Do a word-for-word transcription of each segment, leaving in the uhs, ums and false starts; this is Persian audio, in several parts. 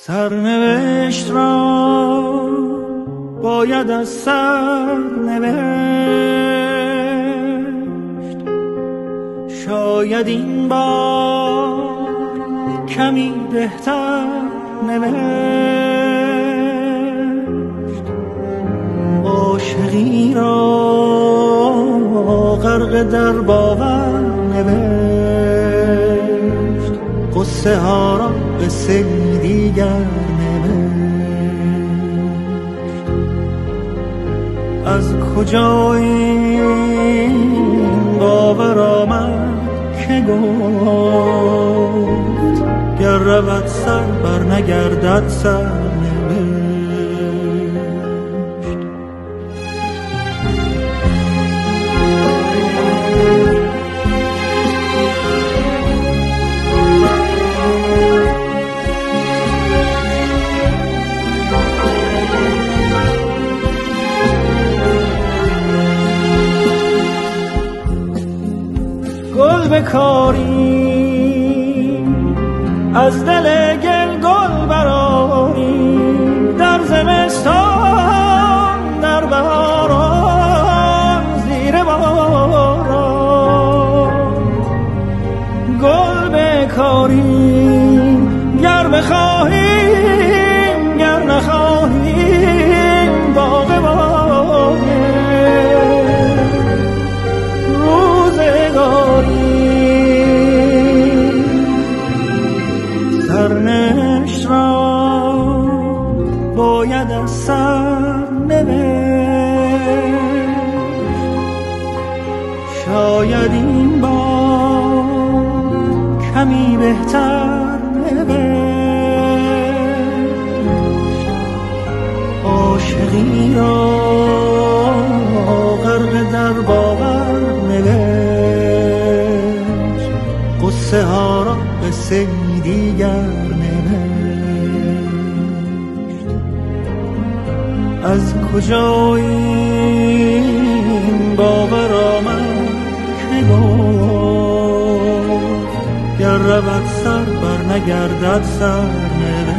سرنوشت را باید از سر نوشت، شاید این بار کمی بهتر نوشت. عاشقی را غرق در باور نوشت، قصه ها را قصه دیگر نوشت. از کجا این باور آمد که گفت گر رود سر بر نگردد سر نوشت. گل بکاری از دل گل گل براری، در زمستان در بهاران زیر باران. گل بکاری گر بخواهیم گر نخواهیم باغ باغه روزگاری. سرنوشت را باید از سر نوشت، شاید این بار کمی بهتر نوشت. عاشقی را غرق در باور نوشت، قصه ها را قصه دیگر نوشت. از کجا این باور آمد که گفت گر رود سر بر نگردد سر نوشت.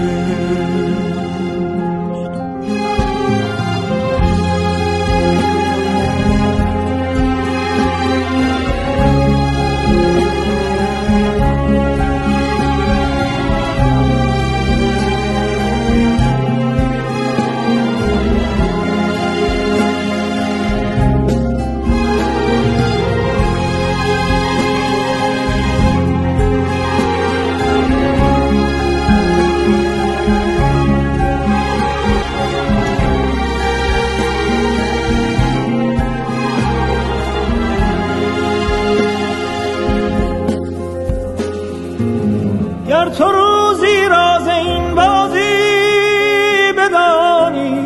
گر تو روزی راز این بازی بدانی،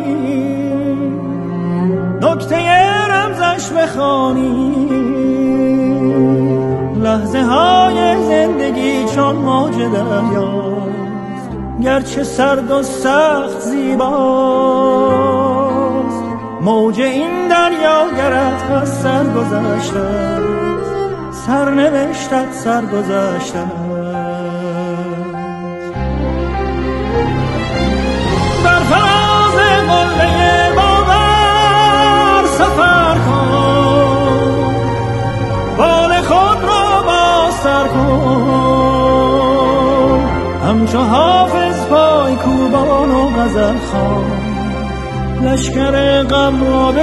نکته رمزش بخوانی، لحظه های زندگی چون موج دریاست، گرچه سرد و سخت زیباست. موج این دریا گرت از سر گذشته، سرنوشتت سر گذشته. بر فراز قله باور سفر کن، بال خود را بازتر کن، همچو حافظ پای کوبان و غزل خوان، لشکر غم را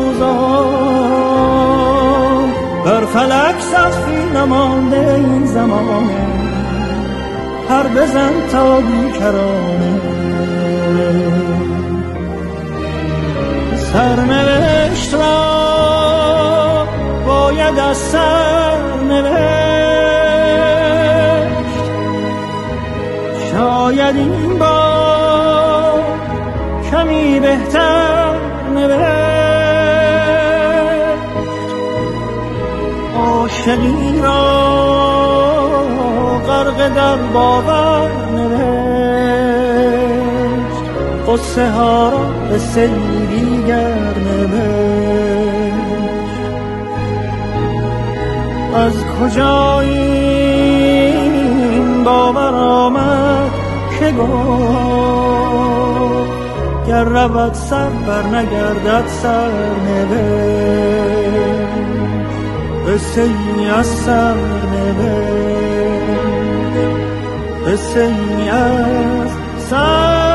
بسوزان. بر فلک سقفی نمانده این زمانه، پر بزن تا بیکرانه. سرنوشت را باید از سر نوشت، شاید این بار کمی بهتر نوشت. عاشقی را غرق در باور نوشت، قصه ها را قصه دیگر نوشت. از کجا این باور آمد که گفت گر رود سر بر نگردد سر نوشت قصه ای از سر نوشت قصه ای از سر